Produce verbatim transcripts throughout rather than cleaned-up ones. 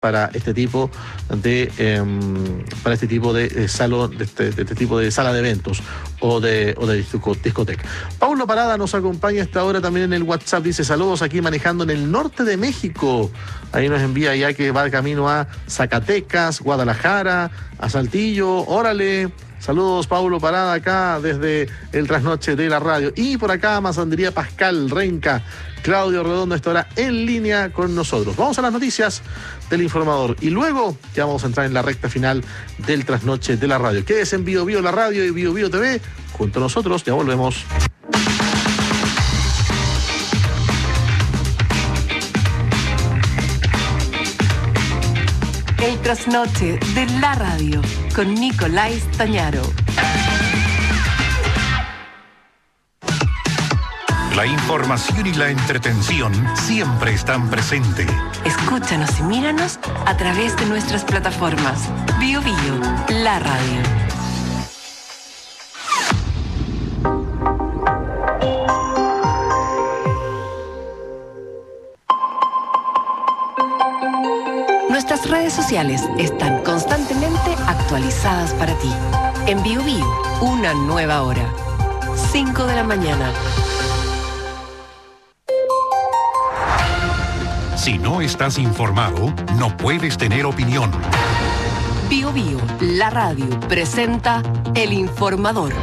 para este tipo de eh, para este tipo de, de salón de este, de este tipo de sala de eventos o de o de discoteca. Paulo Parada nos acompaña a esta hora también en el WhatsApp, dice saludos aquí manejando en el norte de México. Ahí nos envía ya que va de camino a Zacatecas, Guadalajara, a Saltillo. Órale. Saludos, Paulo Parada, acá desde el trasnoche de la radio. Y por acá, Masandría Pascal, Renca, Claudio Redondo, estará en línea con nosotros. Vamos a las noticias del Informador y luego ya vamos a entrar en la recta final del trasnoche de la radio. Quédese en Bio Bio la radio y Bio Bio T V. Junto a nosotros, ya volvemos. El trasnoche de la radio con Nicolás Tañaro. La información y la entretención siempre están presentes. Escúchanos y míranos a través de nuestras plataformas. Bio Bio, la radio. Nuestras redes sociales están constantemente actualizadas para ti. En Bio Bio, una nueva hora. cinco de la mañana. Si no estás informado, no puedes tener opinión. Bio Bio, la radio, presenta El Informador.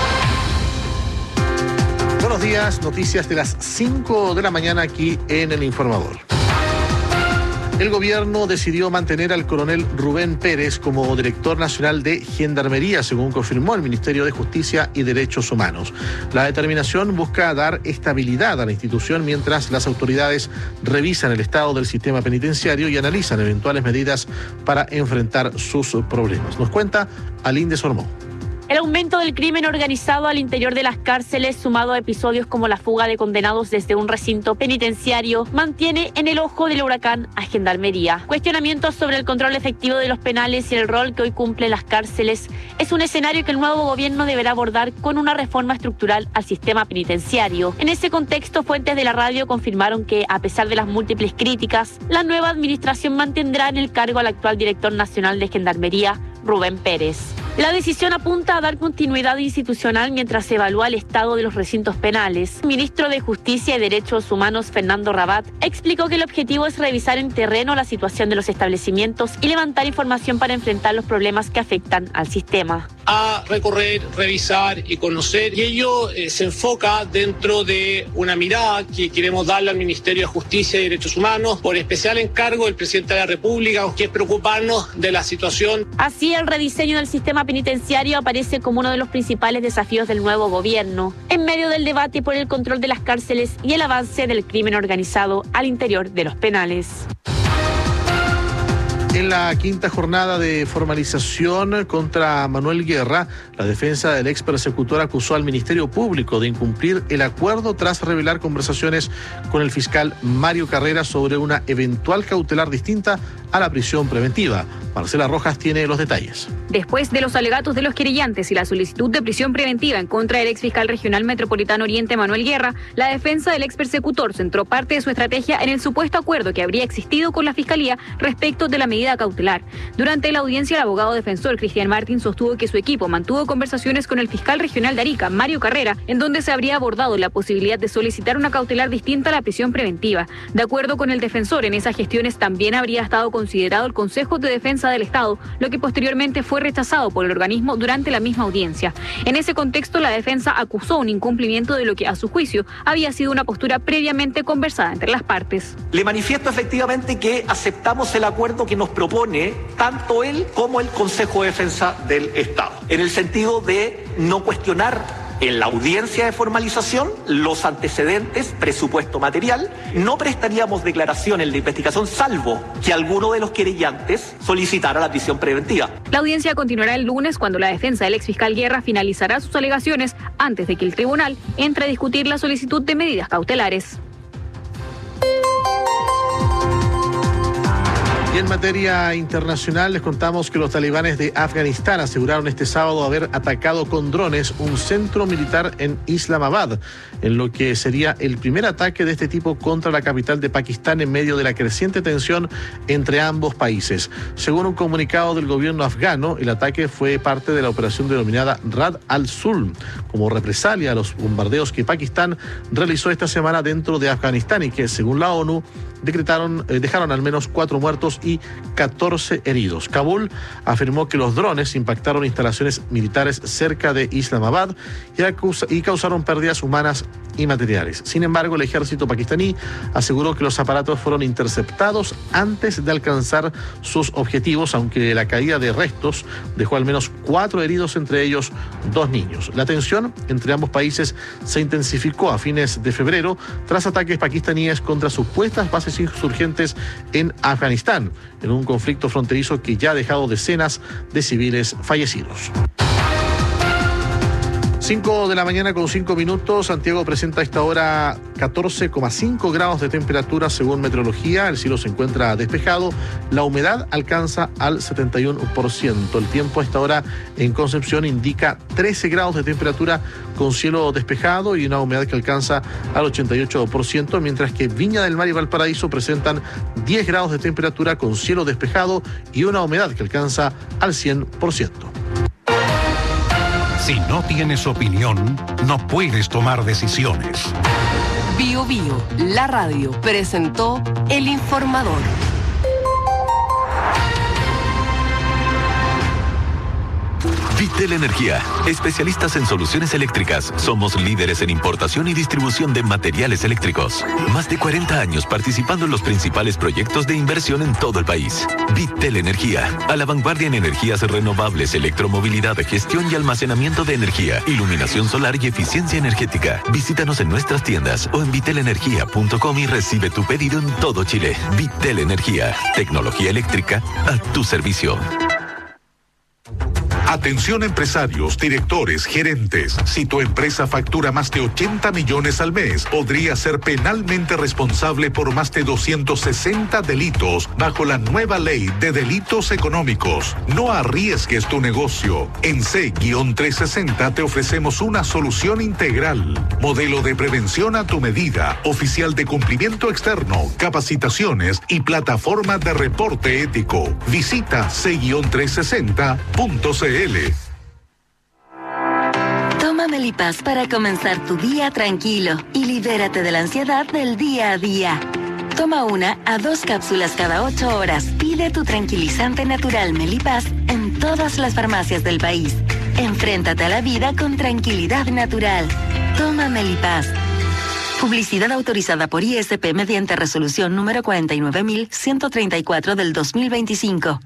Buenos días, noticias de las cinco de la mañana aquí en El Informador. El gobierno decidió mantener al coronel Rubén Pérez como director nacional de Gendarmería, según confirmó el Ministerio de Justicia y Derechos Humanos. La determinación busca dar estabilidad a la institución mientras las autoridades revisan el estado del sistema penitenciario y analizan eventuales medidas para enfrentar sus problemas. Nos cuenta Aline de Sormó. El aumento del crimen organizado al interior de las cárceles, sumado a episodios como la fuga de condenados desde un recinto penitenciario, mantiene en el ojo del huracán a Gendarmería. Cuestionamientos sobre el control efectivo de los penales y el rol que hoy cumplen las cárceles es un escenario que el nuevo gobierno deberá abordar con una reforma estructural al sistema penitenciario. En ese contexto, fuentes de la radio confirmaron que, a pesar de las múltiples críticas, la nueva administración mantendrá en el cargo al actual director nacional de Gendarmería, Rubén Pérez. La decisión apunta a dar continuidad institucional mientras se evalúa el estado de los recintos penales. El ministro de Justicia y Derechos Humanos, Fernando Rabat, explicó que el objetivo es revisar en terreno la situación de los establecimientos y levantar información para enfrentar los problemas que afectan al sistema. A recorrer, revisar y conocer, y ello eh, se enfoca dentro de una mirada que queremos darle al Ministerio de Justicia y Derechos Humanos, por especial encargo del presidente de la República, que es preocuparnos de la situación. Así, el rediseño del sistema penitenciario aparece como uno de los principales desafíos del nuevo gobierno, en medio del debate por el control de las cárceles y el avance del crimen organizado al interior de los penales. En la quinta jornada de formalización contra Manuel Guerra, la defensa del ex persecutor acusó al Ministerio Público de incumplir el acuerdo tras revelar conversaciones con el fiscal Mario Carrera sobre una eventual cautelar distinta a la prisión preventiva. Marcela Rojas tiene los detalles. Después de los alegatos de los querellantes y la solicitud de prisión preventiva en contra del ex fiscal regional metropolitano Oriente Manuel Guerra, la defensa del ex persecutor centró parte de su estrategia en el supuesto acuerdo que habría existido con la Fiscalía respecto de la medida cautelar. Durante la audiencia, el abogado defensor Cristian Martín sostuvo que su equipo mantuvo conversaciones con el fiscal regional de Arica, Mario Carrera, en donde se habría abordado la posibilidad de solicitar una cautelar distinta a la prisión preventiva. De acuerdo con el defensor, en esas gestiones también habría estado considerado el Consejo de Defensa del Estado, lo que posteriormente fue rechazado por el organismo durante la misma audiencia. En ese contexto, la defensa acusó un incumplimiento de lo que, a su juicio, había sido una postura previamente conversada entre las partes. Le manifiesto efectivamente que aceptamos el acuerdo que nos propone tanto él como el Consejo de Defensa del Estado, en el sentido de no cuestionar en la audiencia de formalización los antecedentes, presupuesto material. No prestaríamos declaración en la investigación salvo que alguno de los querellantes solicitara la prisión preventiva. La audiencia continuará el lunes, cuando la defensa del exfiscal Guerra finalizará sus alegaciones antes de que el tribunal entre a discutir la solicitud de medidas cautelares. Y Y en materia internacional les contamos que los talibanes de Afganistán aseguraron este sábado haber atacado con drones un centro militar en Islamabad, en lo que sería el primer ataque de este tipo contra la capital de Pakistán en medio de la creciente tensión entre ambos países. Según un comunicado del gobierno afgano, el ataque fue parte de la operación denominada Rad al-Sulm, como represalia a los bombardeos que Pakistán realizó esta semana dentro de Afganistán y que, según la ONU, decretaron, eh, dejaron al menos cuatro muertos y catorce heridos. Kabul afirmó que los drones impactaron instalaciones militares cerca de Islamabad y, acusa, y causaron pérdidas humanas y materiales. Sin embargo, el ejército pakistaní aseguró que los aparatos fueron interceptados antes de alcanzar sus objetivos, aunque la caída de restos dejó al menos cuatro heridos, entre ellos dos niños. La tensión entre ambos países se intensificó a fines de febrero tras ataques pakistaníes contra supuestas bases insurgentes en Afganistán, en un conflicto fronterizo que ya ha dejado decenas de civiles fallecidos. cinco de la mañana con cinco minutos. Santiago presenta a esta hora catorce coma cinco grados de temperatura según meteorología. El cielo se encuentra despejado. La humedad alcanza al setenta y uno por ciento. El tiempo a esta hora en Concepción indica trece grados de temperatura con cielo despejado y una humedad que alcanza al ochenta y ocho por ciento, mientras que Viña del Mar y Valparaíso presentan diez grados de temperatura con cielo despejado y una humedad que alcanza al cien por ciento. Si no tienes opinión, no puedes tomar decisiones. Bio Bio, la radio, presentó El Informador. Vitel Energía, especialistas en soluciones eléctricas. Somos líderes en importación y distribución de materiales eléctricos. Más de cuarenta años participando en los principales proyectos de inversión en todo el país. Vitel Energía, a la vanguardia en energías renovables, electromovilidad, gestión y almacenamiento de energía, iluminación solar y eficiencia energética. Visítanos en nuestras tiendas o en vitel energía punto com y recibe tu pedido en todo Chile. Vitel Energía, tecnología eléctrica a tu servicio. Atención empresarios, directores, gerentes. Si tu empresa factura más de ochenta millones al mes, podría ser penalmente responsable por más de doscientos sesenta delitos bajo la nueva ley de delitos económicos. No arriesgues tu negocio. En C trescientos sesenta te ofrecemos una solución integral. Modelo de prevención a tu medida, oficial de cumplimiento externo, capacitaciones y plataforma de reporte ético. Visita C trescientos sesenta punto c l. Toma Melipaz para comenzar tu día tranquilo y libérate de la ansiedad del día a día. Toma una a dos cápsulas cada ocho horas. Pide tu tranquilizante natural Melipaz en todas las farmacias del país. Enfréntate a la vida con tranquilidad natural. Toma Melipaz. Publicidad autorizada por I S P mediante resolución número cuarenta y nueve mil ciento treinta y cuatro del dos mil veinticinco.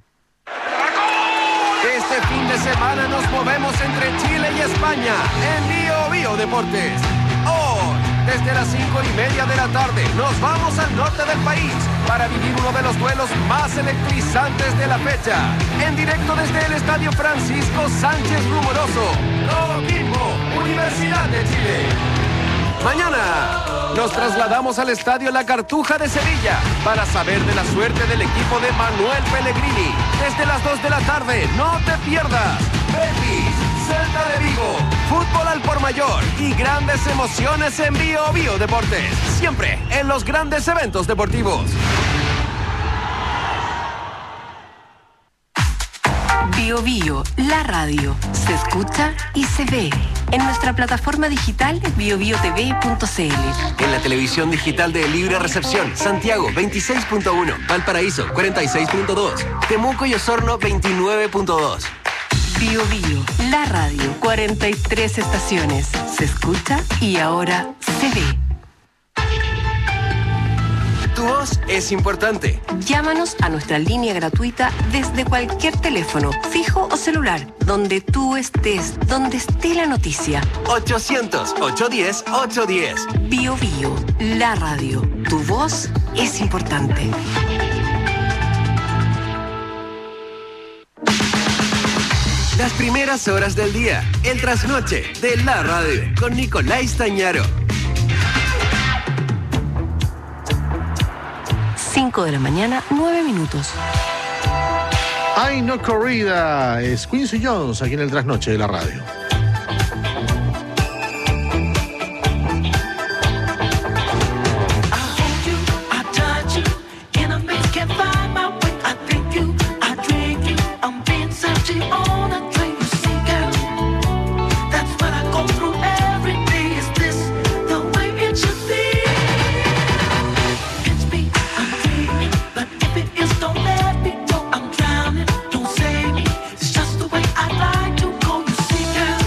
Este fin de semana nos movemos entre Chile y España en Bio Bio Deportes. Hoy, desde las cinco y media de la tarde, nos vamos al norte del país para vivir uno de los duelos más electrizantes de la fecha. En directo desde el Estadio Francisco Sánchez Rumoroso. Coquimbo, Universidad de Chile. Mañana nos trasladamos al Estadio La Cartuja de Sevilla para saber de la suerte del equipo de Manuel Pellegrini. Desde las dos de la tarde, no te pierdas. Betis, Celta de Vigo, fútbol al por mayor y grandes emociones en Bio Bio Deportes. Siempre en los grandes eventos deportivos. Bio Bio, la radio, se escucha y se ve en nuestra plataforma digital bio bio t v punto c l. En la televisión digital de Libre Recepción, Santiago veintiséis punto uno, Valparaíso cuarenta y seis punto dos, Temuco y Osorno veintinueve punto dos. Bio Bio, la radio, cuarenta y tres estaciones, se escucha y ahora se ve. Tu voz es importante. Llámanos a nuestra línea gratuita desde cualquier teléfono, fijo o celular, donde tú estés, donde esté la noticia. ochocientos, ochocientos diez, ochocientos diez. Bio Bio, la radio. Tu voz es importante. Las primeras horas del día, el trasnoche de la radio, con Nicolás Tañaro. cinco de la mañana, nueve minutos. Ay, no corrida. Es Quincy Jones aquí en el Trasnoche de la radio. Don't save me, it's just the way I like to go. You see, girl.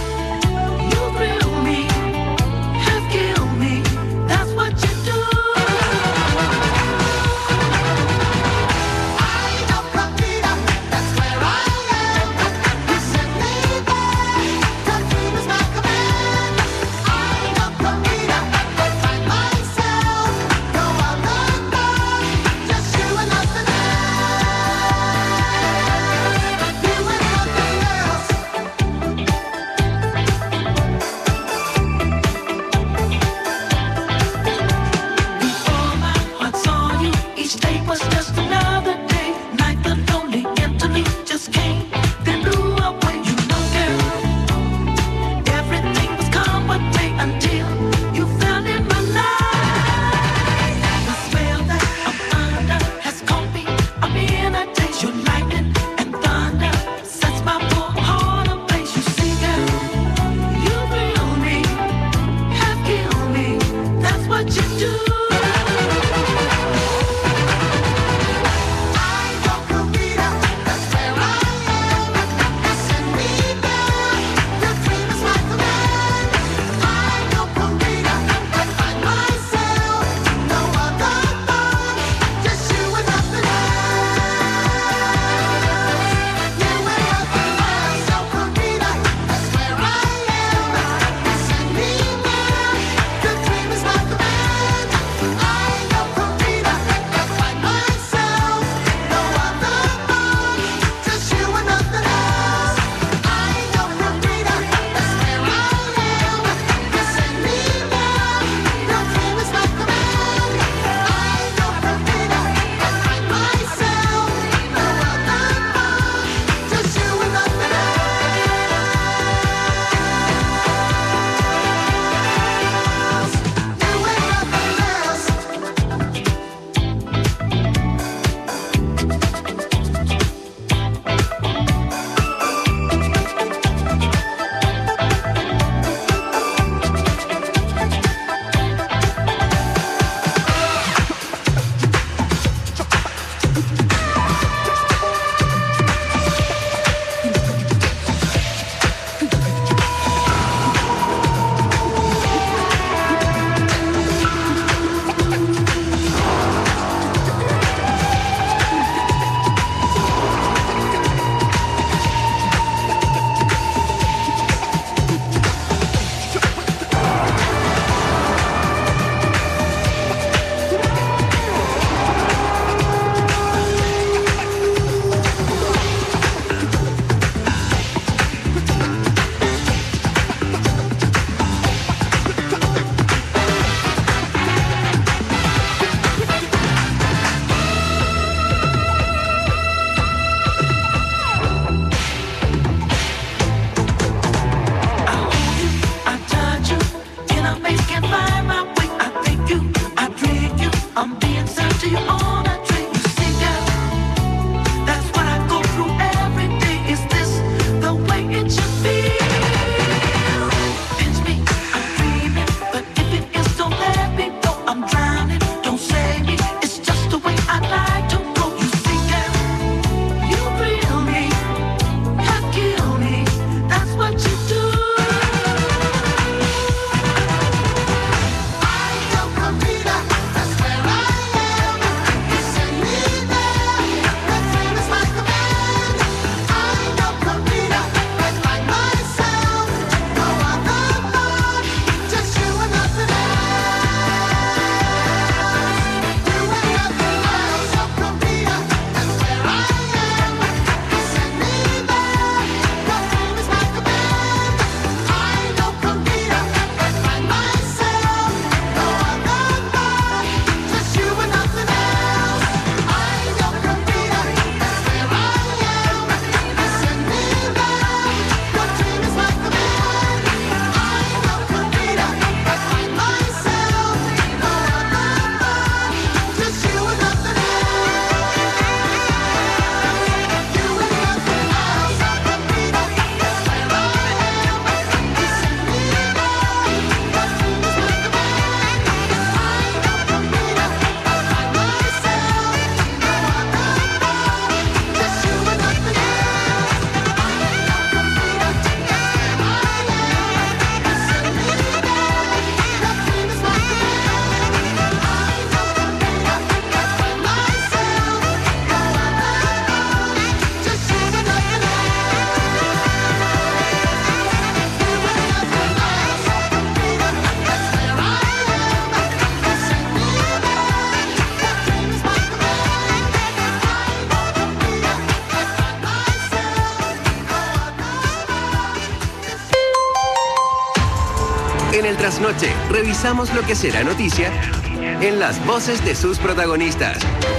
en el trasnoche, revisamos lo que será noticia en las voces de sus protagonistas.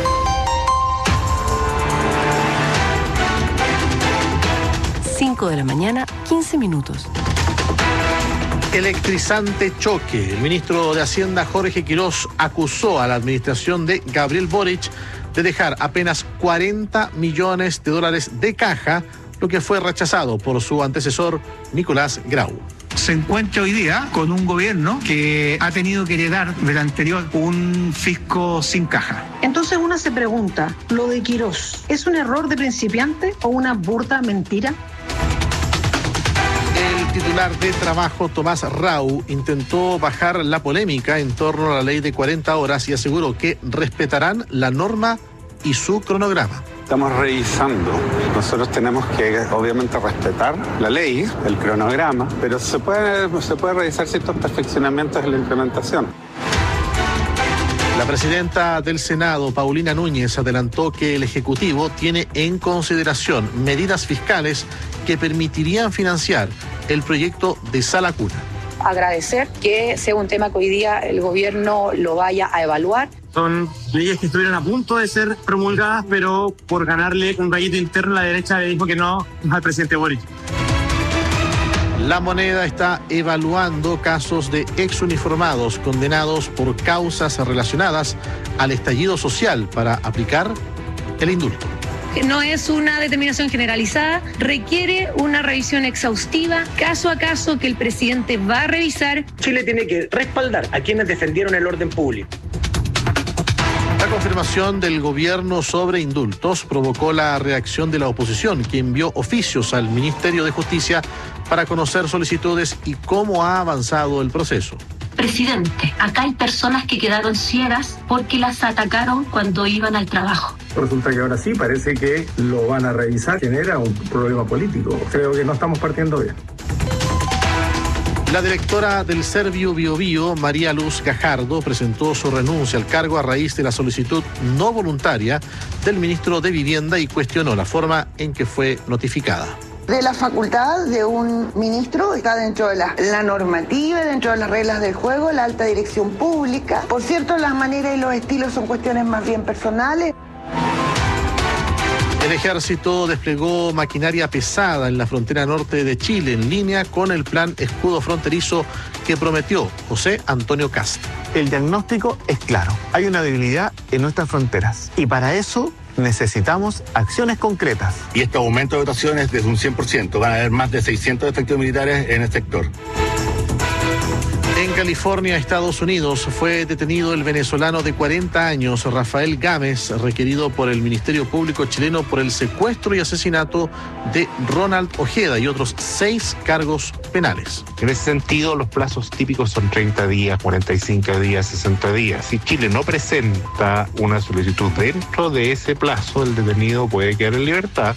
cinco de la mañana, quince minutos. Electrizante choque. El ministro de Hacienda, Jorge Quirós, acusó a la administración de Gabriel Boric de dejar apenas cuarenta millones de dólares de caja, lo que fue rechazado por su antecesor, Nicolás Grau. Se encuentra hoy día con un gobierno que ha tenido que heredar del anterior un fisco sin caja. Entonces uno se pregunta, ¿lo de Quirós es un error de principiante o una burda mentira? El titular de Trabajo, Tomás Rau, intentó bajar la polémica en torno a la ley de cuarenta horas y aseguró que respetarán la norma y su cronograma. Estamos revisando. Nosotros tenemos que, obviamente, respetar la ley, el cronograma, pero se puede, se puede revisar ciertos perfeccionamientos en la implementación. La presidenta del Senado, Paulina Núñez, adelantó que el Ejecutivo tiene en consideración medidas fiscales que permitirían financiar el proyecto de Sala Cuna. Agradecer que sea un tema que hoy día el gobierno lo vaya a evaluar. Son leyes que estuvieron a punto de ser promulgadas, pero por ganarle un rayito interno, la derecha le dijo que no al presidente Boric. La Moneda está evaluando casos de exuniformados condenados por causas relacionadas al estallido social para aplicar el indulto. No es una determinación generalizada, requiere una revisión exhaustiva, caso a caso, que el presidente va a revisar. Chile tiene que respaldar a quienes defendieron el orden público. La confirmación del gobierno sobre indultos provocó la reacción de la oposición, que envió oficios al Ministerio de Justicia para conocer solicitudes y cómo ha avanzado el proceso. Presidente, acá hay personas que quedaron ciegas porque las atacaron cuando iban al trabajo. Resulta que ahora sí, parece que lo van a revisar, genera un problema político. Creo que no estamos partiendo bien. La directora del Servio Bio Bio, María Luz Gajardo, presentó su renuncia al cargo a raíz de la solicitud no voluntaria del ministro de Vivienda y cuestionó la forma en que fue notificada. De la facultad de un ministro está dentro de la, la normativa, dentro de las reglas del juego, la alta dirección pública. Por cierto, las maneras y los estilos son cuestiones más bien personales. El ejército desplegó maquinaria pesada en la frontera norte de Chile, en línea con el plan escudo fronterizo que prometió José Antonio Kast. El diagnóstico es claro. Hay una debilidad en nuestras fronteras y para eso necesitamos acciones concretas. Y este aumento de dotaciones es de un cien por ciento. Van a haber más de seiscientos efectivos militares en el sector. En California, Estados Unidos, fue detenido el venezolano de cuarenta años, Rafael Gámez, requerido por el Ministerio Público chileno por el secuestro y asesinato de Ronald Ojeda y otros seis cargos penales. En ese sentido, los plazos típicos son treinta días, cuarenta y cinco días, sesenta días. Si Chile no presenta una solicitud dentro de ese plazo, el detenido puede quedar en libertad.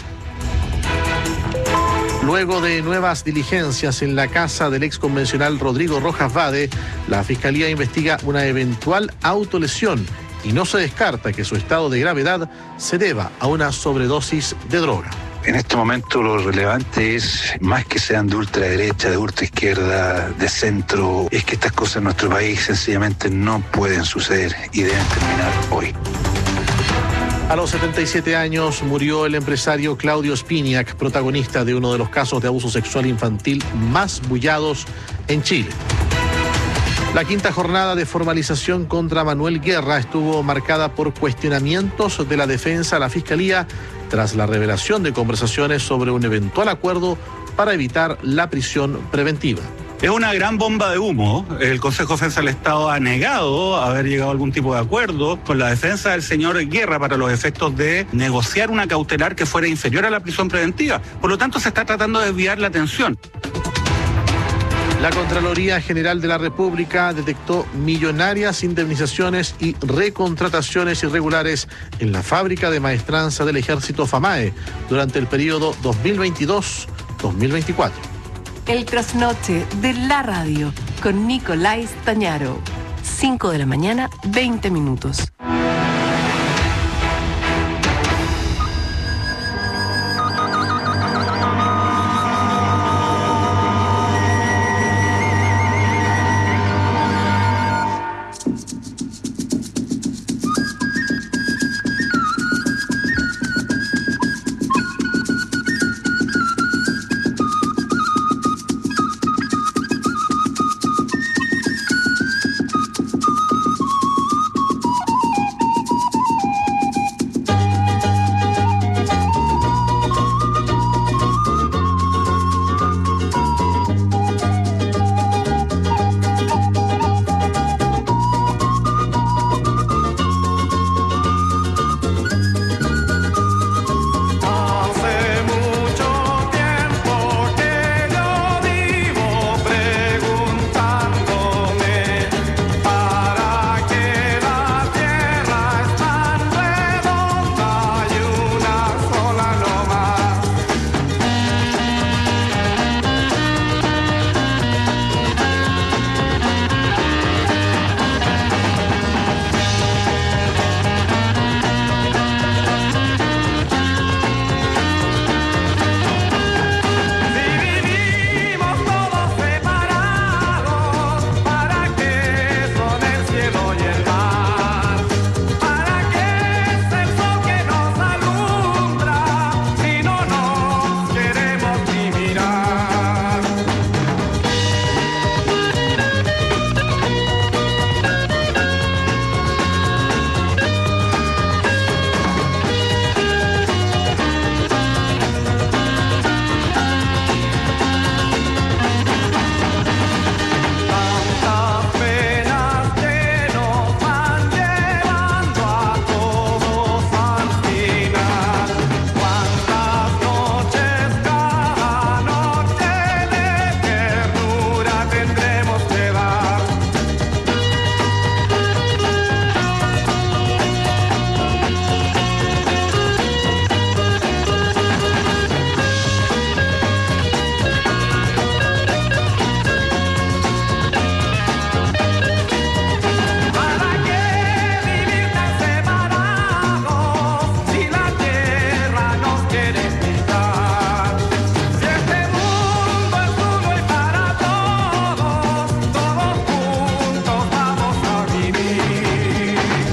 Luego de nuevas diligencias en la casa del ex convencional Rodrigo Rojas Vade, la Fiscalía investiga una eventual autolesión y no se descarta que su estado de gravedad se deba a una sobredosis de droga. En este momento lo relevante es, más que sean de ultraderecha, de ultraizquierda, de centro, es que estas cosas en nuestro país sencillamente no pueden suceder y deben terminar hoy. A los setenta y siete años murió el empresario Claudio Spiniak, protagonista de uno de los casos de abuso sexual infantil más bullados en Chile. La quinta jornada de formalización contra Manuel Guerra estuvo marcada por cuestionamientos de la defensa a la Fiscalía tras la revelación de conversaciones sobre un eventual acuerdo para evitar la prisión preventiva. Es una gran bomba de humo. El Consejo de Defensa del Estado ha negado haber llegado a algún tipo de acuerdo con la defensa del señor Guerra para los efectos de negociar una cautelar que fuera inferior a la prisión preventiva. Por lo tanto, se está tratando de desviar la atención. La Contraloría General de la República detectó millonarias indemnizaciones y recontrataciones irregulares en la fábrica de maestranza del Ejército FAMAE durante el periodo dos mil veintidós dos mil veinticuatro. El trasnoche de la radio con Nicolás Tañaro. cinco de la mañana, veinte minutos. quiere quitar. Si este mundo es uno y para todos, todos juntos vamos a vivir.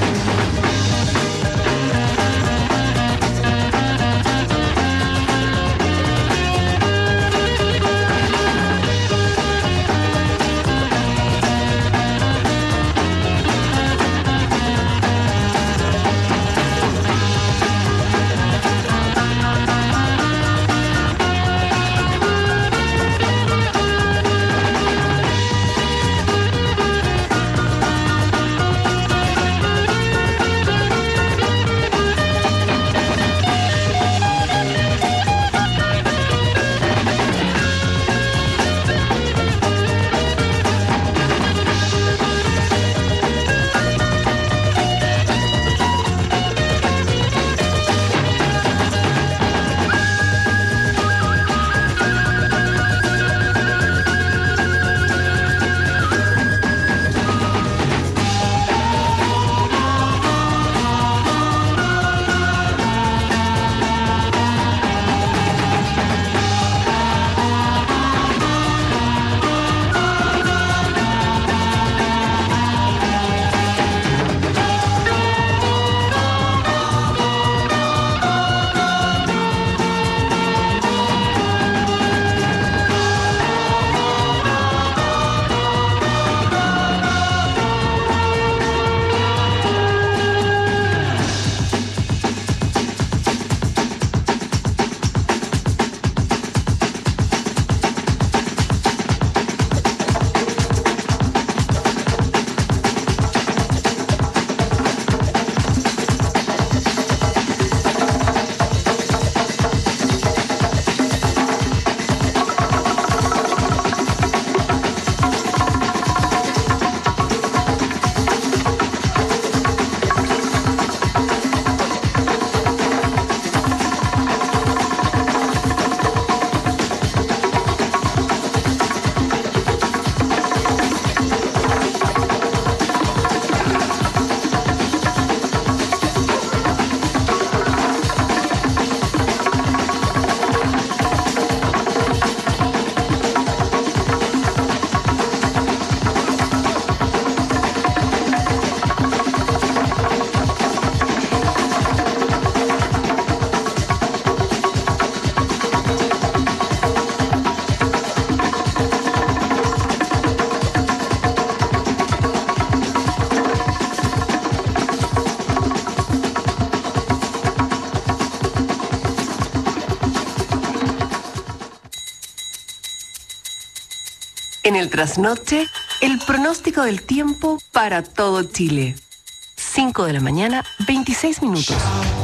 En el trasnoche, el pronóstico del tiempo para todo Chile. cinco de la mañana, veintiséis minutos.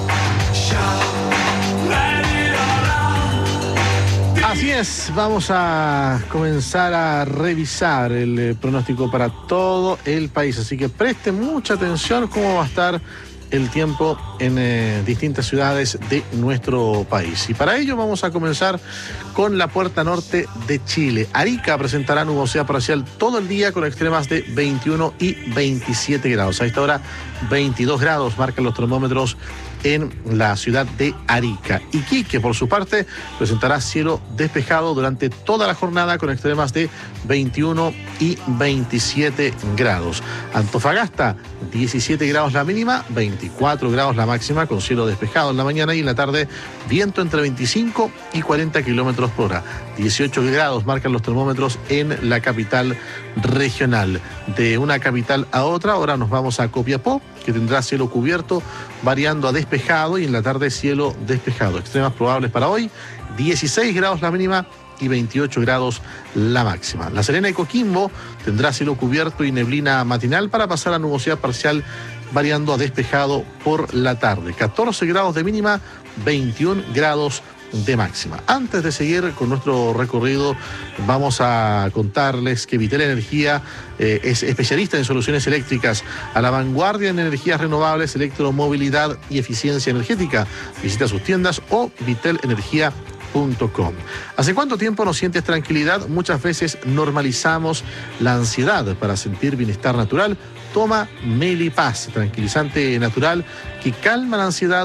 Así es, vamos a comenzar a revisar el eh, pronóstico para todo el país, así que presten mucha atención cómo va a estar el tiempo en eh, distintas ciudades de nuestro país. Y para ello vamos a comenzar con la puerta norte de Chile. Arica presentará nubosidad parcial todo el día con extremas de veintiuno y veintisiete grados. A esta hora veintidós grados marcan los termómetros en la ciudad de Arica. Iquique, por su parte, presentará cielo despejado durante toda la jornada con extremas de veintiuno y veintisiete grados. Antofagasta, diecisiete grados la mínima, veinticuatro grados la máxima con cielo despejado en la mañana y en la tarde viento entre veinticinco y cuarenta kilómetros por hora. dieciocho grados marcan los termómetros en la capital regional. De una capital a otra, ahora nos vamos a Copiapó, que tendrá cielo cubierto, variando a despejado y en la tarde cielo despejado. Extremas probables para hoy, dieciséis grados la mínima y veintiocho grados la máxima. La Serena y Coquimbo tendrá cielo cubierto y neblina matinal para pasar a nubosidad parcial, variando a despejado por la tarde. catorce grados de mínima, veintiún grados de máxima. Antes de seguir con nuestro recorrido, vamos a contarles que Vitel Energía eh, es especialista en soluciones eléctricas a la vanguardia en energías renovables, electromovilidad y eficiencia energética. Visita sus tiendas o vitel energía punto com. ¿Hace cuánto tiempo no sientes tranquilidad? Muchas veces normalizamos la ansiedad. Para sentir bienestar natural, toma Melipaz, tranquilizante natural que calma la ansiedad,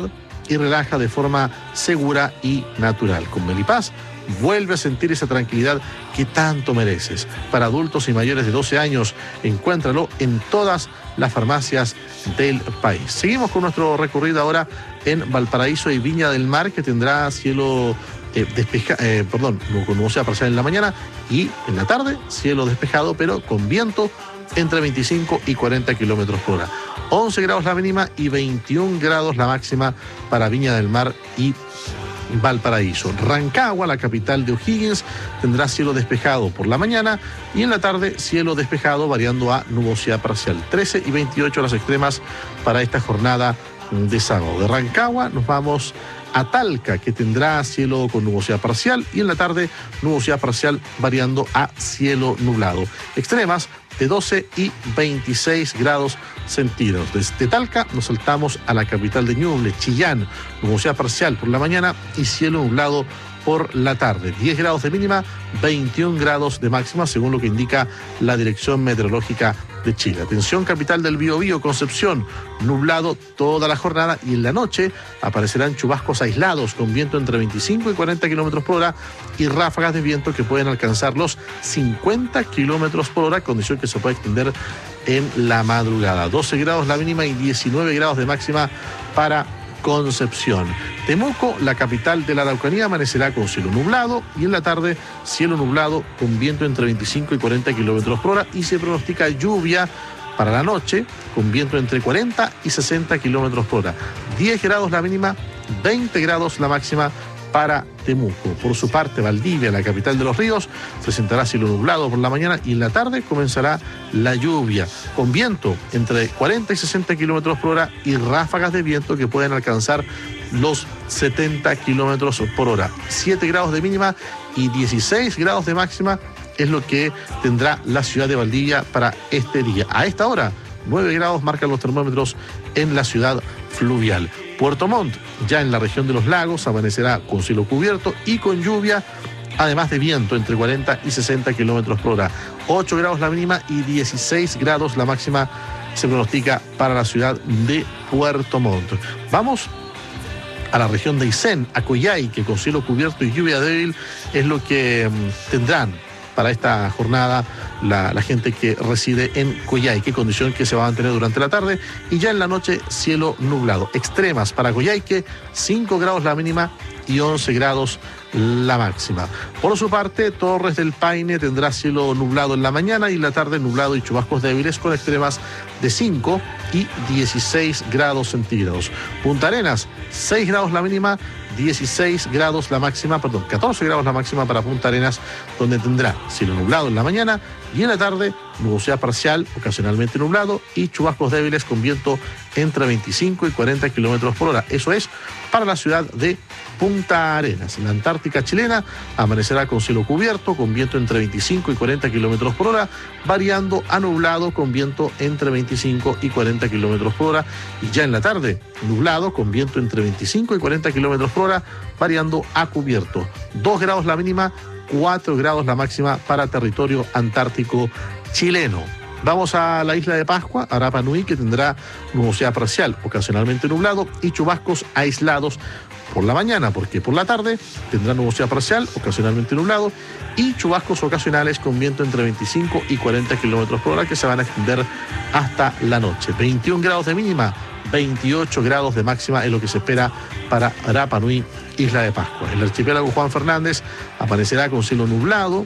y relaja de forma segura y natural. Con Melipaz vuelve a sentir esa tranquilidad que tanto mereces. Para adultos y mayores de doce años, encuéntralo en todas las farmacias del país. Seguimos con nuestro recorrido ahora en Valparaíso y Viña del Mar, que tendrá cielo eh, despejado, eh, perdón, con nubosidad parcial en la mañana y en la tarde, cielo despejado, pero con viento entre veinticinco y cuarenta kilómetros por hora. once grados la mínima y veintiún grados la máxima para Viña del Mar y Valparaíso. Rancagua, la capital de O'Higgins, tendrá cielo despejado por la mañana y en la tarde cielo despejado variando a nubosidad parcial. trece y veintiocho las extremas para esta jornada de sábado. De Rancagua nos vamos a Talca, que tendrá cielo con nubosidad parcial y en la tarde nubosidad parcial variando a cielo nublado. Extremas de doce y veintiséis grados centígrados. Desde Talca nos saltamos a la capital de Ñuble, Chillán, nubosidad parcial por la mañana y cielo nublado por la tarde. diez grados de mínima, veintiún grados de máxima, según lo que indica la Dirección Meteorológica de Chile. Atención, capital del Biobío, Concepción, nublado toda la jornada y en la noche aparecerán chubascos aislados con viento entre veinticinco y cuarenta kilómetros por hora y ráfagas de viento que pueden alcanzar los cincuenta kilómetros por hora, condición que se puede extender en la madrugada. doce grados la mínima y diecinueve grados de máxima para Concepción. Temuco, la capital de la Araucanía, amanecerá con cielo nublado y en la tarde cielo nublado con viento entre veinticinco y cuarenta kilómetros por hora y se pronostica lluvia para la noche con viento entre cuarenta y sesenta kilómetros por hora. diez grados la mínima, veinte grados la máxima para Temuco. Por su parte, Valdivia, la capital de los ríos, presentará cielo nublado por la mañana y en la tarde comenzará la lluvia, con viento entre cuarenta y sesenta kilómetros por hora y ráfagas de viento que pueden alcanzar los setenta kilómetros por hora. siete grados de mínima y dieciséis grados de máxima es lo que tendrá la ciudad de Valdivia para este día. A esta hora, nueve grados marcan los termómetros en la ciudad fluvial. Puerto Montt, ya en la región de los lagos, amanecerá con cielo cubierto y con lluvia, además de viento entre cuarenta y sesenta kilómetros por hora. ocho grados la mínima y dieciséis grados la máxima se pronostica para la ciudad de Puerto Montt. Vamos a la región de Aysén, a Coyhai, que con cielo cubierto y lluvia débil es lo que um, tendrán para esta jornada la, la gente que reside en Coyhai, qué condición que se va a mantener durante la tarde y ya en la noche cielo nublado. Extremas para Coyhaique, cinco grados la mínima y once grados la máxima. Por su parte, Torres del Paine tendrá cielo nublado en la mañana y en la tarde nublado y chubascos débiles con extremas de cinco y dieciséis grados centígrados. Punta Arenas, seis grados la mínima, dieciséis grados la máxima, perdón, catorce grados la máxima para Punta Arenas, donde tendrá cielo nublado en la mañana y en la tarde nubosidad parcial, ocasionalmente nublado y chubascos débiles con viento entre veinticinco y cuarenta kilómetros por hora. Eso es para la ciudad de Punta Arenas. En la Antártica chilena amanecerá con cielo cubierto, con viento entre veinticinco y cuarenta kilómetros por hora, variando a nublado con viento entre veinticinco y cuarenta kilómetros por hora. Y ya en la tarde, nublado con viento entre veinticinco y cuarenta kilómetros por hora, variando a cubierto. dos grados la mínima, cuatro grados la máxima para territorio antártico chileno. Vamos a la isla de Pascua, a Rapa Nui, que tendrá nubosidad parcial, ocasionalmente nublado y chubascos aislados por la mañana, porque por la tarde tendrá nubosidad parcial, ocasionalmente nublado y chubascos ocasionales con viento entre veinticinco y cuarenta kilómetros por hora que se van a extender hasta la noche. veintiún grados de mínima, veintiocho grados de máxima es lo que se espera para Rapa Nui, Isla de Pascua. El archipiélago Juan Fernández aparecerá con cielo nublado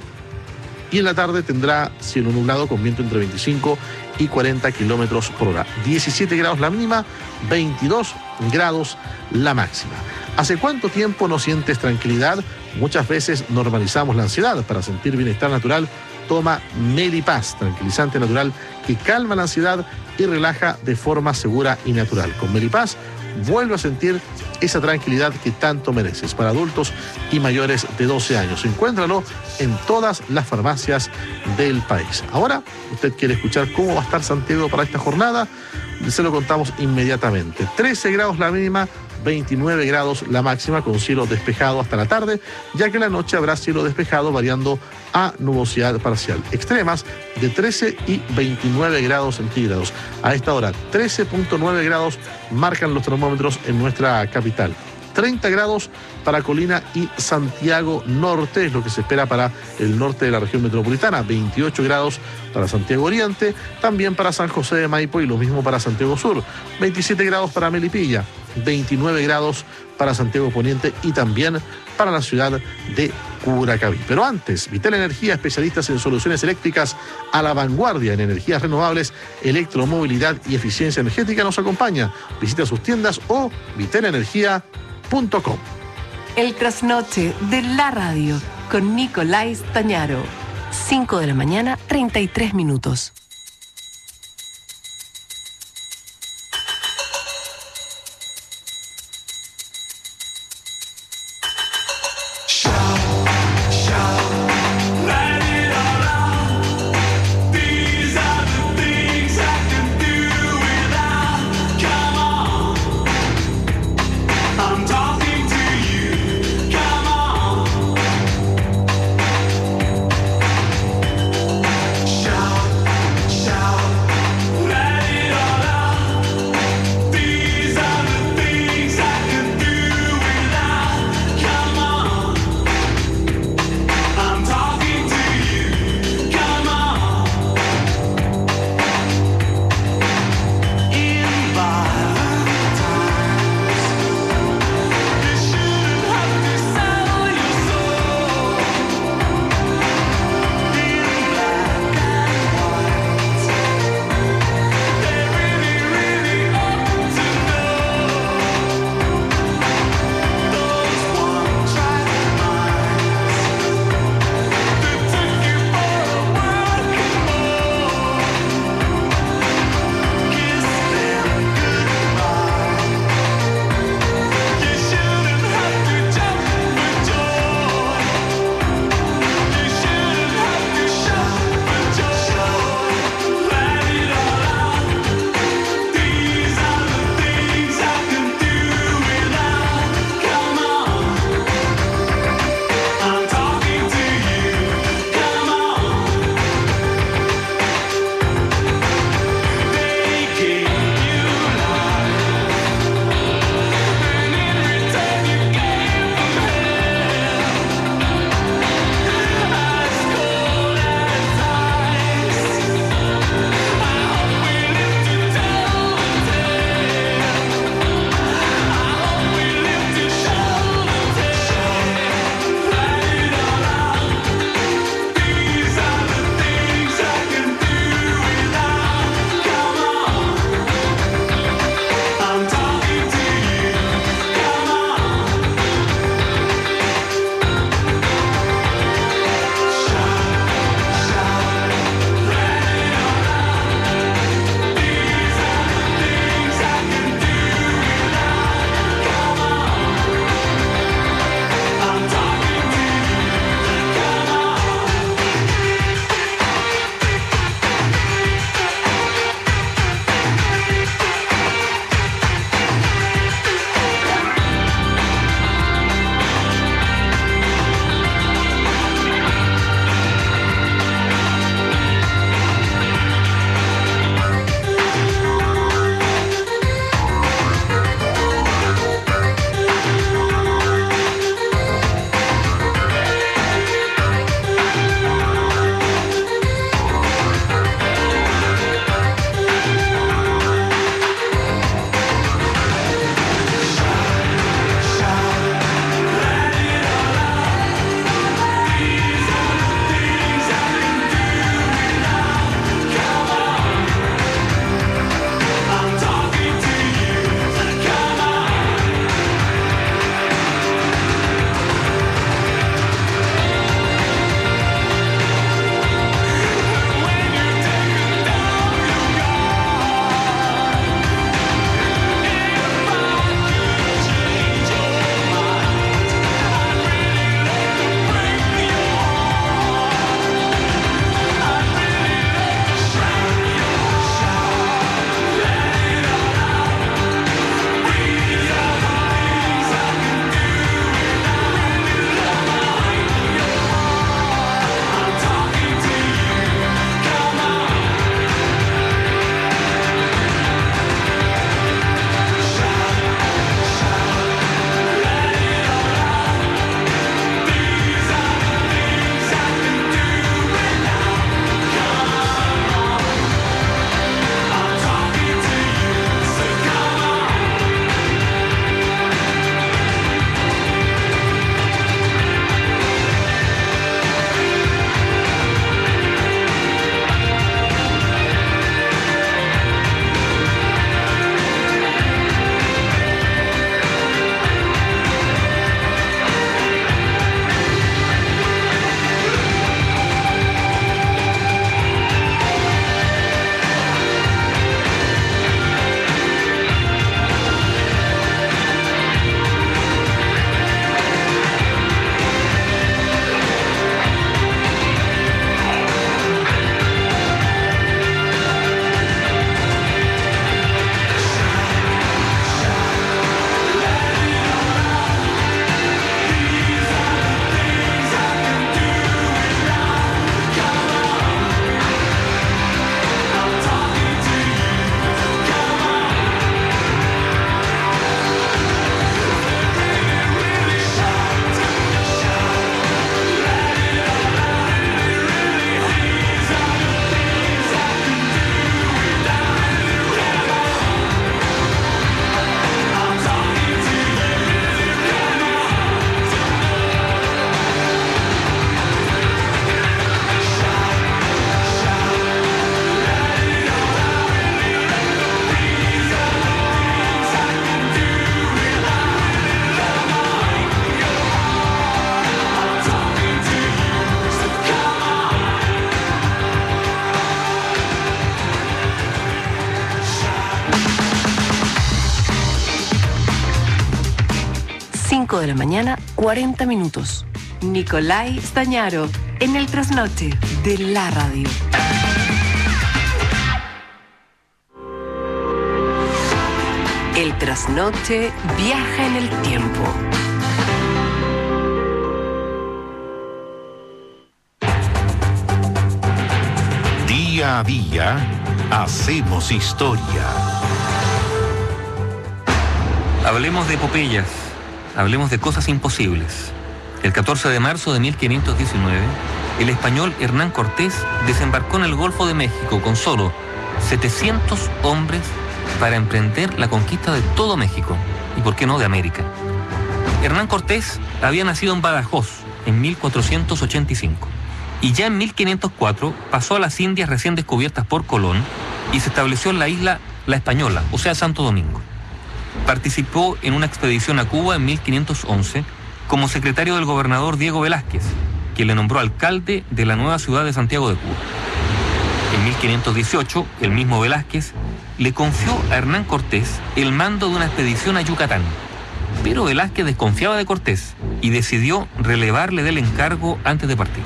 y en la tarde tendrá cielo nublado con viento entre veinticinco y cuarenta kilómetros por hora. diecisiete grados la mínima, veintidós grados la máxima. ¿Hace cuánto tiempo no sientes tranquilidad? Muchas veces normalizamos la ansiedad. Para sentir bienestar natural, toma Melipaz, tranquilizante natural que calma la ansiedad y relaja de forma segura y natural. Con Melipaz vuelve a sentir esa tranquilidad que tanto mereces. Para adultos y mayores de doce años. Encuéntralo en todas las farmacias del país. Ahora, usted quiere escuchar cómo va a estar Santiago para esta jornada, se lo contamos inmediatamente. trece grados la mínima, veintinueve grados la máxima, con cielo despejado hasta la tarde, ya que en la noche habrá cielo despejado variando a nubosidad parcial. Extremas de trece y veintinueve grados centígrados. A esta hora, trece punto nueve grados marcan los termómetros en nuestra capital. treinta grados para Colina y Santiago Norte, es lo que se espera para el norte de la región metropolitana. veintiocho grados para Santiago Oriente, también para San José de Maipo y lo mismo para Santiago Sur. veintisiete grados para Melipilla, veintinueve grados para Santiago Poniente y también para la ciudad de Curacaví. Pero antes, Vitel Energía, especialistas en soluciones eléctricas a la vanguardia en energías renovables, electromovilidad y eficiencia energética, nos acompaña. Visita sus tiendas o vitelenergía punto com. El trasnoche de la radio con Nicolás Tañaro. cinco de la mañana, treinta y tres minutos. cinco de la mañana, cuarenta minutos. Nicolai Stañaro, en el trasnoche de la radio. El trasnoche viaja en el tiempo. Día a día, hacemos historia. Hablemos de epopeyas, hablemos de cosas imposibles. El catorce de marzo de mil quinientos diecinueve, el español Hernán Cortés desembarcó en el Golfo de México con solo setecientos hombres para emprender la conquista de todo México, y por qué no de América. Hernán Cortés había nacido en Badajoz en mil cuatrocientos ochenta y cinco, y ya en mil quinientos cuatro pasó a las Indias recién descubiertas por Colón y se estableció en la isla La Española, o sea, Santo Domingo. Participó en una expedición a Cuba en mil quinientos once como secretario del gobernador Diego Velázquez, quien le nombró alcalde de la nueva ciudad de Santiago de Cuba. En mil quinientos dieciocho, el mismo Velázquez le confió a Hernán Cortés el mando de una expedición a Yucatán. Pero Velázquez desconfiaba de Cortés y decidió relevarle del encargo antes de partir.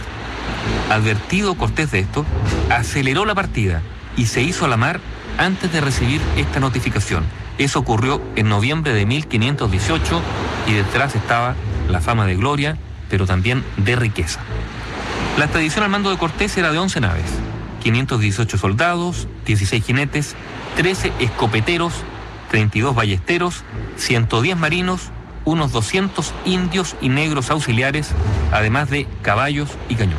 Advertido Cortés de esto, aceleró la partida y se hizo a la mar antes de recibir esta notificación. Eso ocurrió en noviembre de mil quinientos dieciocho y detrás estaba la fama de gloria, pero también de riqueza. La expedición al mando de Cortés era de once naves, quinientos dieciocho soldados, dieciséis jinetes, trece escopeteros, treinta y dos ballesteros, ciento diez marinos, unos doscientos indios y negros auxiliares, además de caballos y cañones.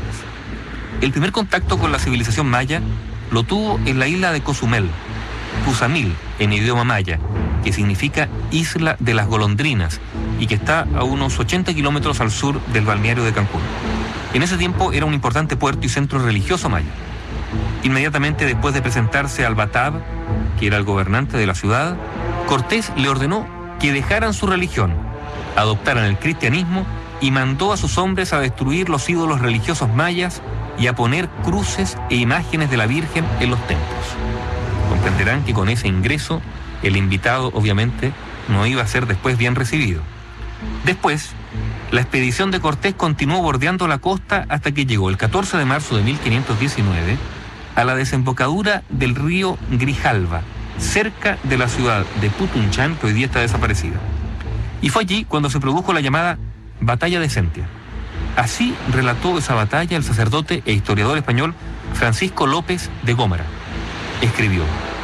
El primer contacto con la civilización maya lo tuvo en la isla de Cozumel, Cuzamil en idioma maya, que significa Isla de las Golondrinas y que está a unos ochenta kilómetros al sur del balneario de Cancún. En ese tiempo era un importante puerto y centro religioso maya. Inmediatamente después de presentarse al Batab, que era el gobernante de la ciudad, Cortés le ordenó que dejaran su religión, adoptaran el cristianismo y mandó a sus hombres a destruir los ídolos religiosos mayas y a poner cruces e imágenes de la Virgen en los templos. Comprenderán que con ese ingreso, el invitado obviamente no iba a ser después bien recibido. Después, la expedición de Cortés continuó bordeando la costa hasta que llegó el catorce de marzo de mil quinientos diecinueve a la desembocadura del río Grijalva, cerca de la ciudad de Putunchán, que hoy día está desaparecida. Y fue allí cuando se produjo la llamada Batalla de Sentia. Así relató esa batalla el sacerdote e historiador español Francisco López de Gómara. Escribió: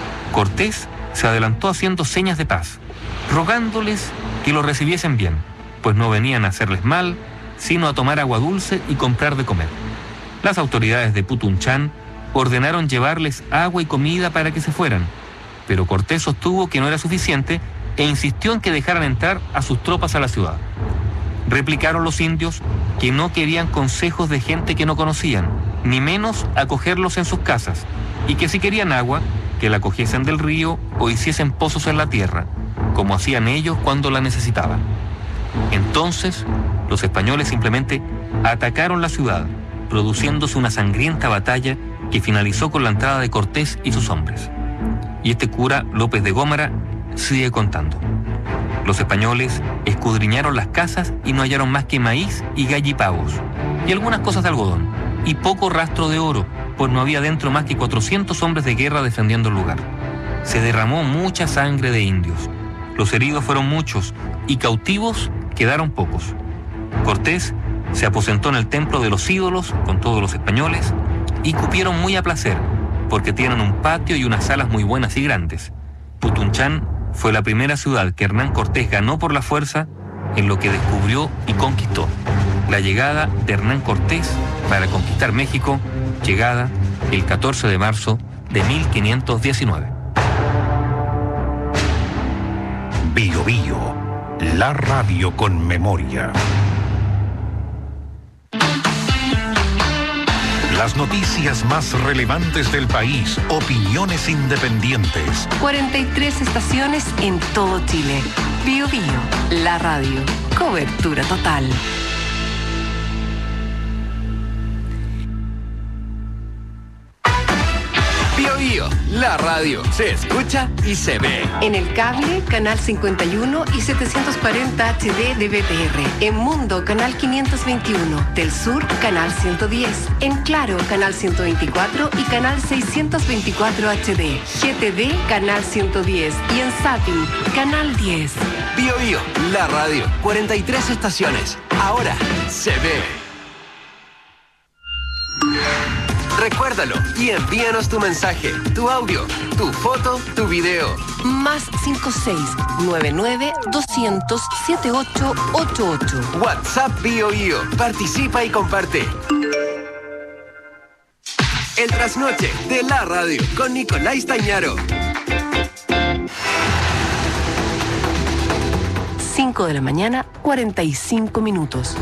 Cortés se adelantó haciendo señas de paz, rogándoles que lo recibiesen bien, pues no venían a hacerles mal, sino a tomar agua dulce y comprar de comer. Las autoridades de Putunchán ordenaron llevarles agua y comida para que se fueran, pero Cortés sostuvo que no era suficiente e insistió en que dejaran entrar a sus tropas a la ciudad. Replicaron los indios que no querían consejos de gente que no conocían, ni menos acogerlos en sus casas, y que si querían agua, que la cogiesen del río o hiciesen pozos en la tierra, como hacían ellos cuando la necesitaban. Entonces, los españoles simplemente atacaron la ciudad, produciéndose una sangrienta batalla que finalizó con la entrada de Cortés y sus hombres. Y este cura, López de Gómara, sigue contando. Los españoles escudriñaron las casas y no hallaron más que maíz y gallipavos, y algunas cosas de algodón, y poco rastro de oro, pues no había dentro más que cuatrocientos hombres de guerra defendiendo el lugar. Se derramó mucha sangre de indios. Los heridos fueron muchos, y cautivos quedaron pocos. Cortés se aposentó en el templo de los ídolos con todos los españoles, y cupieron muy a placer, porque tienen un patio y unas salas muy buenas y grandes. Putunchán fue la primera ciudad que Hernán Cortés ganó por la fuerza en lo que descubrió y conquistó. La llegada de Hernán Cortés para conquistar México, llegada el catorce de marzo de mil quinientos diecinueve. Bio Bio, la radio con memoria. Las noticias más relevantes del país, opiniones independientes. cuarenta y tres estaciones en todo Chile. Bio Bio, la radio. Cobertura total. Bio Bío, la radio se escucha y se ve. En el cable, canal cincuenta y uno y setecientos cuarenta H D de B T R. En Mundo, canal quinientos veintiuno. Del Sur, canal ciento diez. En Claro, canal ciento veinticuatro y canal seiscientos veinticuatro H D. G T D, canal ciento diez. Y en Zapping, canal diez. Bío Bío, la radio, cuarenta y tres estaciones. Ahora se ve. Recuérdalo y envíanos tu mensaje, tu audio, tu foto, tu video. Más cinco seis nueve nueve dos cero cero siete ocho ocho ocho. WhatsApp Bío Bío. Participa y comparte. El trasnoche de la radio con Nicolás Tañaro. cinco de la mañana, cuarenta y cinco minutos.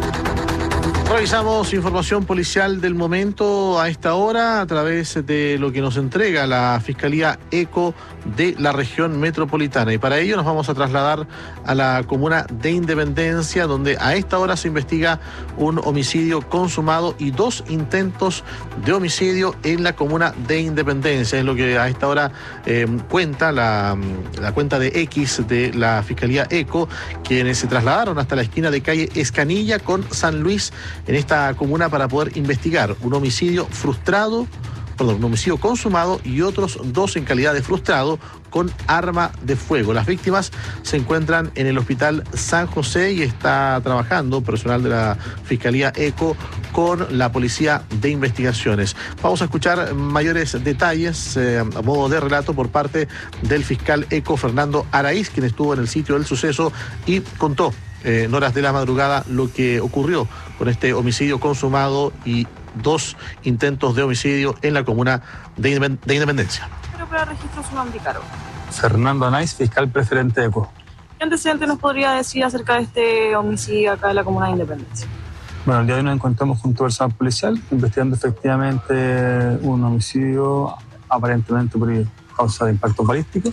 Revisamos información policial del momento a esta hora a través de lo que nos entrega la Fiscalía ECO de la región metropolitana. Y para ello nos vamos a trasladar a la comuna de Independencia, donde a esta hora se investiga un homicidio consumado y dos intentos de homicidio en la comuna de Independencia. Es lo que a esta hora eh, cuenta la, la cuenta de X de la Fiscalía ECO, quienes se trasladaron hasta la esquina de calle Escanilla con San Luis en esta comuna para poder investigar un homicidio frustrado, perdón, un homicidio consumado y otros dos en calidad de frustrado con arma de fuego. Las víctimas se encuentran en el Hospital San José y está trabajando personal de la Fiscalía ECO con la Policía de Investigaciones. Vamos a escuchar mayores detalles eh, a modo de relato por parte del fiscal ECO Fernando Araiz, quien estuvo en el sitio del suceso y contó Eh, en horas de la madrugada lo que ocurrió con este homicidio consumado y dos intentos de homicidio en la comuna de, Independ- de Independencia. Pero para registro su nombre y cargo. Fernando Anaiz, fiscal preferente ECO. ¿Qué antecedente nos podría decir acerca de este homicidio acá en la comuna de Independencia? Bueno, el día de hoy nos encontramos junto al personal policial investigando efectivamente un homicidio aparentemente por causa de impacto balístico.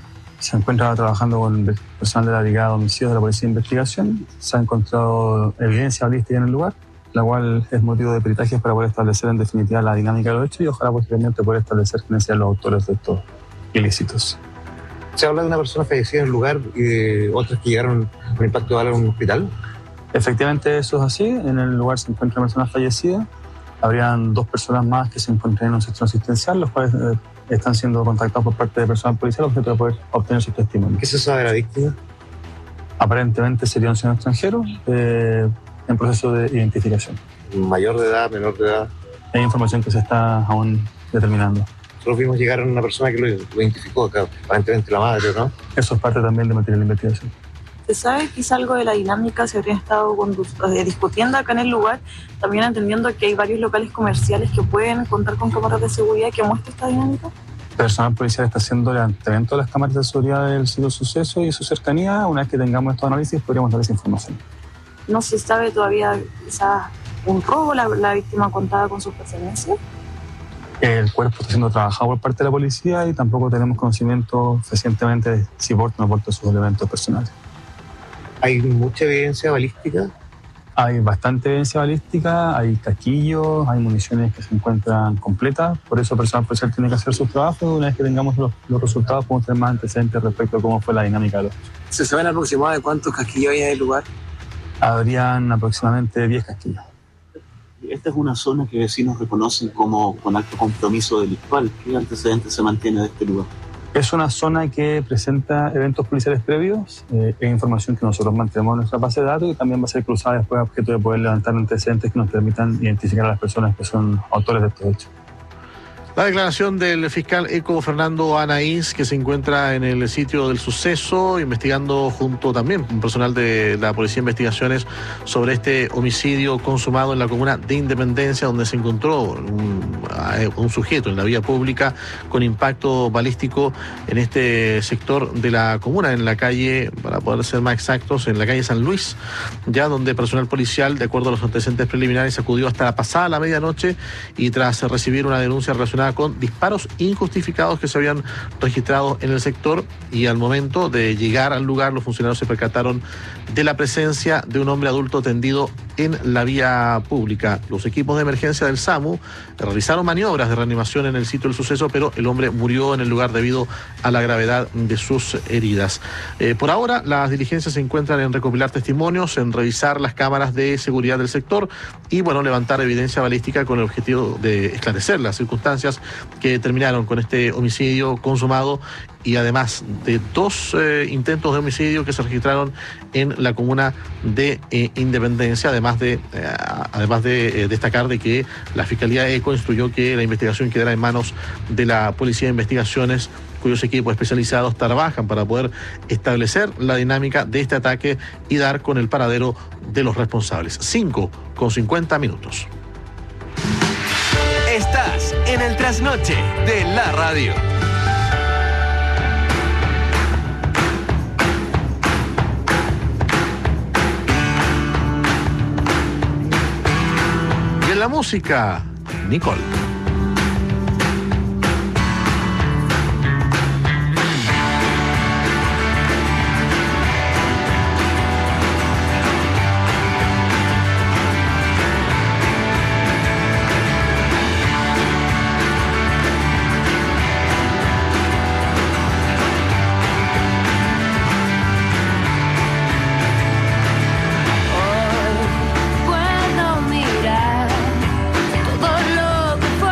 Se encuentra trabajando con el personal de la Brigada de Homicidios de la Policía de Investigación. Se ha encontrado evidencia balística en el lugar, la cual es motivo de peritajes para poder establecer en definitiva la dinámica de los hechos y ojalá posteriormente poder establecer quiénes sean los autores de estos ilícitos. ¿Se habla de una persona fallecida en el lugar y de otras que llegaron con impacto de bala a un hospital? Efectivamente eso es así. En el lugar se encuentran personas fallecidas. Habrían dos personas más que se encuentran en un sector asistencial, los cuales eh, están siendo contactados por parte de personal policial para poder obtener sus testimonios. ¿Qué se sabe de la víctima? Aparentemente sería un ciudadano extranjero eh, en proceso de identificación. ¿Mayor de edad, menor de edad? Hay información que se está aún determinando. Nosotros vimos llegar a una persona que lo, lo identificó acá, aparentemente la madre, ¿no? Eso es parte también de material de investigación. ¿Se sabe quizá algo de la dinámica se habrían estado condu- eh, discutiendo acá en el lugar? También entendiendo que hay varios locales comerciales que pueden contar con cámaras de seguridad que muestren esta dinámica. El personal policial está haciendo el levantamiento de las cámaras de seguridad del sitio suceso y su cercanía. Una vez que tengamos estos análisis podríamos dar esa información. ¿No se sabe todavía quizás un robo? ¿La, la víctima contaba con sus pertenencias? El cuerpo está siendo trabajado por parte de la policía y tampoco tenemos conocimiento recientemente de si porta o no porta sus elementos personales. ¿Hay mucha evidencia balística? Hay bastante evidencia balística, hay casquillos, hay municiones que se encuentran completas. Por eso el personal policial tiene que hacer su trabajo. Una vez que tengamos los, los resultados, podemos tener más antecedentes respecto a cómo fue la dinámica de los hechos. ¿Se sabe aproximadamente de cuántos casquillos hay en el lugar? Habrían aproximadamente diez casquillos. Esta es una zona que vecinos reconocen como con alto compromiso delictual. ¿Qué antecedentes se mantiene de este lugar? Es una zona que presenta eventos policiales previos, eh, es información que nosotros mantenemos en nuestra base de datos y también va a ser cruzada después a objeto de poder levantar antecedentes que nos permitan identificar a las personas que son autores de estos hechos. La declaración del fiscal ECO Fernando Anaiz, que se encuentra en el sitio del suceso, investigando junto también con personal de la Policía de Investigaciones sobre este homicidio consumado en la comuna de Independencia, donde se encontró un, un sujeto en la vía pública con impacto balístico en este sector de la comuna, en la calle, para poder ser más exactos, en la calle San Luis, ya donde personal policial, de acuerdo a los antecedentes preliminares, acudió hasta la pasada la medianoche y tras recibir una denuncia relacionada relacionada con disparos injustificados que se habían registrado en el sector, y al momento de llegar al lugar los funcionarios se percataron de la presencia de un hombre adulto tendido en la vía pública. Los equipos de emergencia del SAMU realizaron maniobras de reanimación en el sitio del suceso, pero el hombre murió en el lugar debido a la gravedad de sus heridas. Eh, por ahora, las diligencias se encuentran en recopilar testimonios, en revisar las cámaras de seguridad del sector y, bueno, levantar evidencia balística con el objetivo de esclarecer las circunstancias que terminaron con este homicidio consumado, y además de dos eh, intentos de homicidio que se registraron en la comuna de eh, Independencia, además de, eh, además de eh, destacar de que la Fiscalía ECO instruyó que la investigación quedará en manos de la Policía de Investigaciones, cuyos equipos especializados trabajan para poder establecer la dinámica de este ataque y dar con el paradero de los responsables. cinco con cincuenta minutos. Estás en el trasnoche de la radio. Y en la música, Nicole. Puedo mirar todo lo que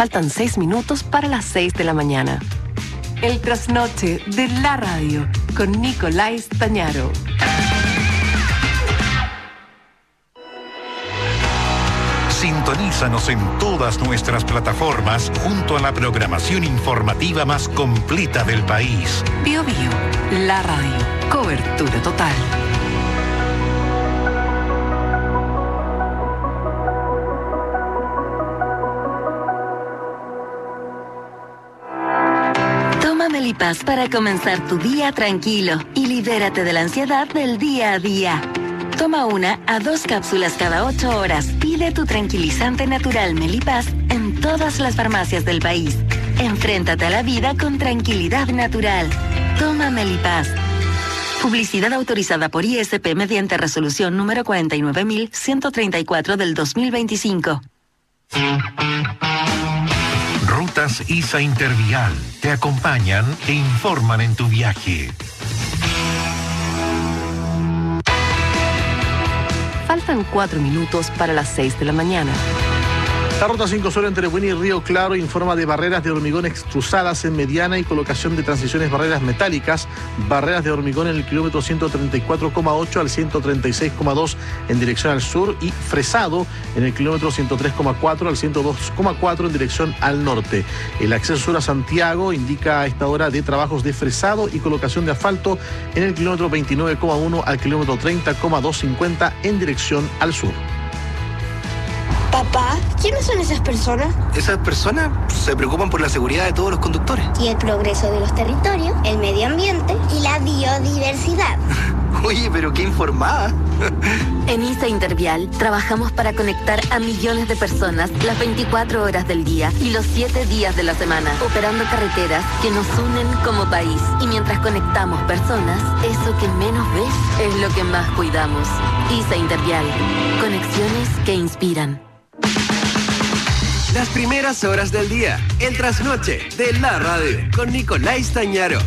Faltan seis minutos para las seis de la mañana. El trasnoche de la radio con Nicolás Tañaro. Sintonízanos en todas nuestras plataformas junto a la programación informativa más completa del país. Bio Bio, la radio, cobertura total. Toma Melipaz para comenzar tu día tranquilo y libérate de la ansiedad del día a día. Toma una a dos cápsulas cada ocho horas. Pide tu tranquilizante natural Melipaz en todas las farmacias del país. Enfréntate a la vida con tranquilidad natural. Toma Melipaz. Publicidad autorizada por I S P mediante resolución número cuarenta y nueve mil ciento treinta y cuatro del dos mil veinticinco. Rutas I S A Intervial te acompañan e informan en tu viaje. Faltan cuatro minutos para las seis de la mañana. La ruta cinco Sur entre Winnie y Río Claro informa de barreras de hormigón extrusadas en mediana y colocación de transiciones barreras metálicas, barreras de hormigón en el kilómetro ciento treinta y cuatro coma ocho al ciento treinta y seis coma dos en dirección al sur y fresado en el kilómetro ciento tres coma cuatro al ciento dos coma cuatro en dirección al norte. El acceso sur a Santiago indica a esta hora de trabajos de fresado y colocación de asfalto en el kilómetro veintinueve coma uno al kilómetro treinta coma doscientos cincuenta en dirección al sur. Papá, ¿quiénes son esas personas? Esas personas se preocupan por la seguridad de todos los conductores. Y el progreso de los territorios, el medio ambiente y la biodiversidad. Oye, pero qué informada. En I S A Intervial trabajamos para conectar a millones de personas las veinticuatro horas del día y los siete días de la semana, operando carreteras que nos unen como país. Y mientras conectamos personas, eso que menos ves es lo que más cuidamos. I S A Intervial. Conexiones que inspiran. Las primeras horas del día, el trasnoche de la radio con Nicolás Tañaro.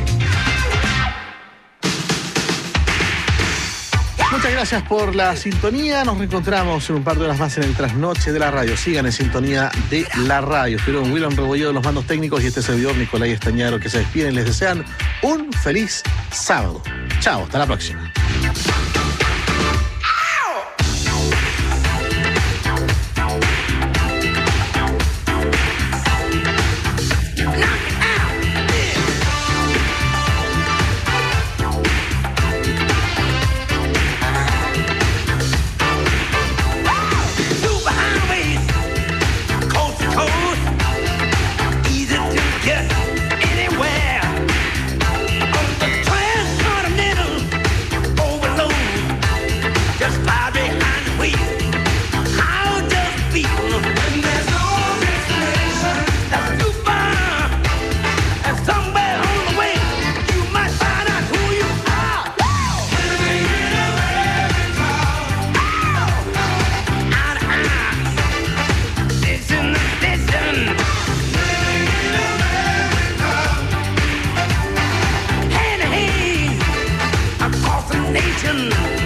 Muchas gracias por la sintonía. Nos reencontramos en un par de horas más en el trasnoche de la radio. Sigan en sintonía de la radio. Estuvieron William Rebolledo de los mandos técnicos y este servidor Nicolás Estañaro que se despiden y les desean un feliz sábado. Chao, hasta la próxima. Nation.